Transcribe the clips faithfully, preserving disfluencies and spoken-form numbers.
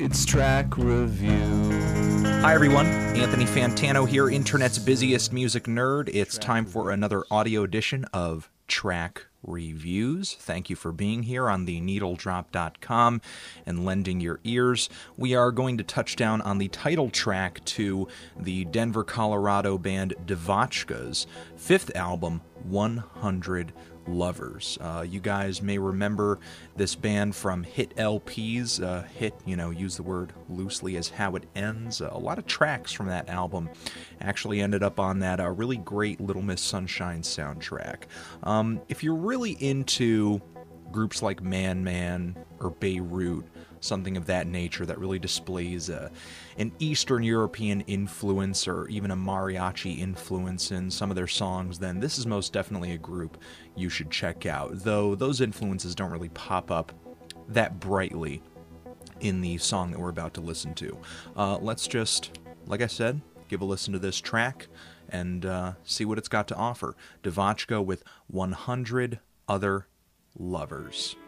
It's track review. Hi everyone, Anthony Fantano here, internet's busiest music nerd. It's time for another audio edition of Track Reviews. Thank you for being here on the needle drop dot com and lending your ears. We are going to touch down on the title track to the Denver, Colorado band Devotchka's fifth album, one hundred Lovers. Uh, you guys may remember this band from hit L Ps. Uh, hit, you know, use the word loosely as how it ends. Uh, a lot of tracks from that album actually ended up on that uh, really great Little Miss Sunshine soundtrack. Um, if you're really into groups like Man Man or Beirut, something of that nature that really displays uh, an Eastern European influence or even a mariachi influence in some of their songs, then this is most definitely a group you should check out, though those influences don't really pop up that brightly in the song that we're about to listen to. Uh, let's just, like I said, give a listen to this track and uh, see what it's got to offer. Devotchka with one hundred Other Lovers.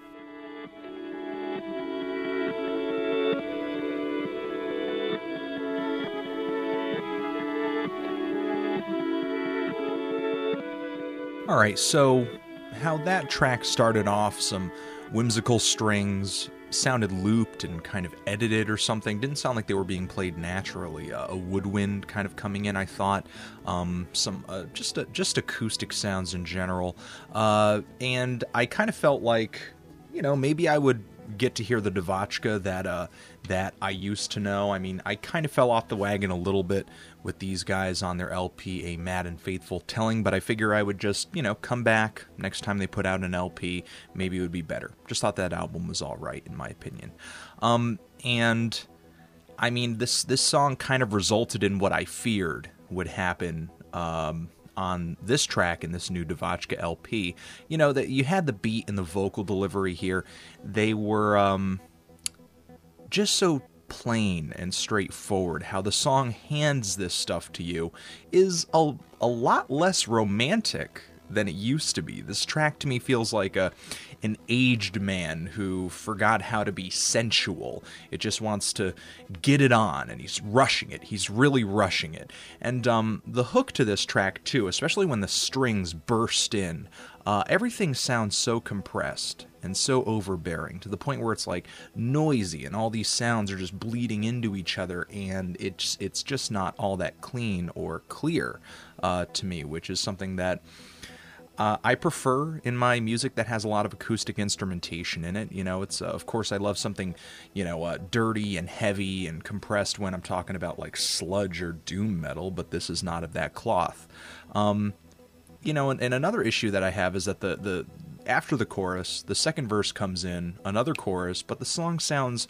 All right, so how that track started off, some whimsical strings, sounded looped and kind of edited or something. Didn't sound like they were being played naturally. Uh, a woodwind kind of coming in, I thought. Um, some uh, just uh, just acoustic sounds in general, uh, and I kind of felt like, you know, maybe I would get to hear the Devotchka that uh, that I used to know. I mean, I kind of fell off the wagon a little bit with these guys on their L P, A Mad and Faithful Telling, but I figure I would just, you know, come back next time they put out an L P. Maybe it would be better. Just thought that album was all right, in my opinion. Um, and, I mean, this, this song kind of resulted in what I feared would happen um, on this track in this new Devotchka L P. You know, that you had the beat and the vocal delivery here. They were um, just so plain and straightforward. How the song hands this stuff to you is a, a lot less romantic than it used to be. This track to me feels like a an aged man who forgot how to be sensual. It just wants to get it on, and he's rushing it. He's really rushing it. And um, the hook to this track, too, especially when the strings burst in, uh, everything sounds so compressed and so overbearing to the point where it's like noisy, and all these sounds are just bleeding into each other, and it's, it's just not all that clean or clear uh, to me, which is something that Uh, I prefer in my music that has a lot of acoustic instrumentation in it. You know, it's, uh, of course, I love something, you know, uh, dirty and heavy and compressed when I'm talking about, like, sludge or doom metal, but this is not of that cloth. Um, you know, and, and another issue that I have is that the, the after the chorus, the second verse comes in, another chorus, but the song sounds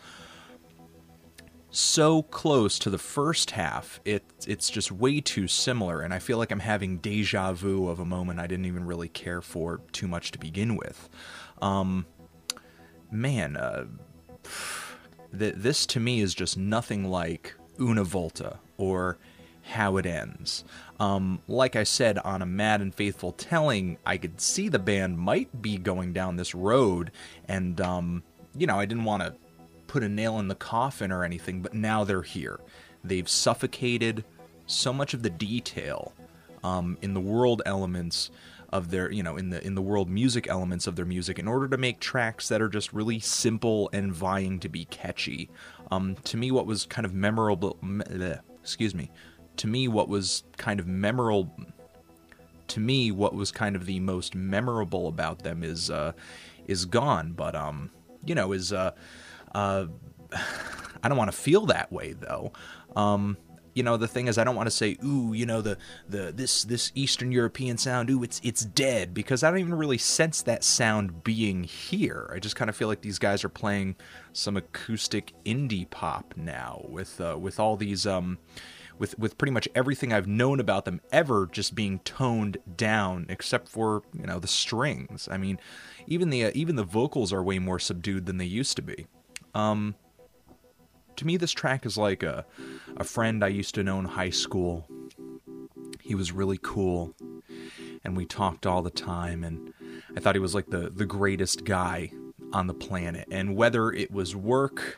so close to the first half, it it's just way too similar, and I feel like I'm having deja vu of a moment I didn't even really care for too much to begin with. Um, man, uh, th- this to me is just nothing like Una Volta or How It Ends. Um, like I said, on A Mad and Faithful Telling, I could see the band might be going down this road, and, um, you know, I didn't want to put a nail in the coffin or anything, but now they're here. They've suffocated so much of the detail um, in the world elements of their, you know, in the in the world music elements of their music in order to make tracks that are just really simple and vying to be catchy. Um, to me, what was kind of memorable, bleh, excuse me, to me, what was kind of memorable, to me, what was kind of the most memorable about them is uh, is gone, but um, you know, is uh. Uh, I don't want to feel that way, though. Um, you know, the thing is, I don't want to say, ooh, you know, the, the this this Eastern European sound, ooh, it's it's dead, because I don't even really sense that sound being here. I just kind of feel like these guys are playing some acoustic indie pop now, with uh, with all these um, with with pretty much everything I've known about them ever just being toned down, except for, you know, the strings. I mean, even the uh, even the vocals are way more subdued than they used to be. Um, to me, this track is like a, a friend I used to know in high school. He was really cool, and we talked all the time, and I thought he was like the, the greatest guy on the planet. And whether it was work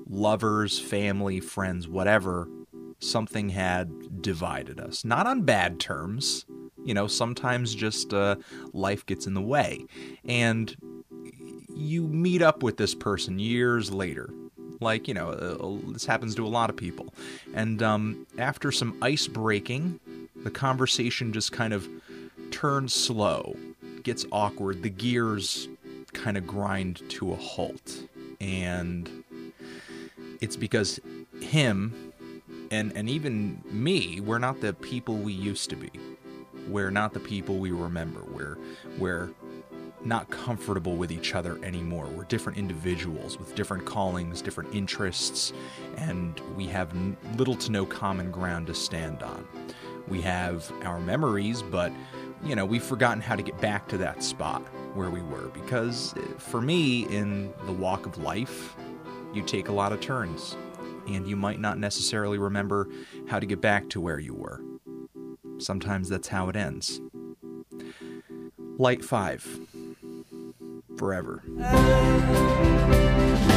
lovers, family, friends, whatever, something had divided us. Not on bad terms. You know, sometimes just uh, life gets in the way. And you meet up with this person years later. Like, you know, uh, this happens to a lot of people. And um, after some ice breaking, the conversation just kind of turns slow, gets awkward, the gears kind of grind to a halt. And it's because him and, and even me, we're not the people we used to be. We're not the people we remember. We're, we're not comfortable with each other anymore. We're different individuals with different callings, different interests, and we have n- little to no common ground to stand on. We have our memories, but, you know, we've forgotten how to get back to that spot where we were. Because for me, in the walk of life, you take a lot of turns, and you might not necessarily remember how to get back to where you were. Sometimes that's how it ends. Light five. Forever.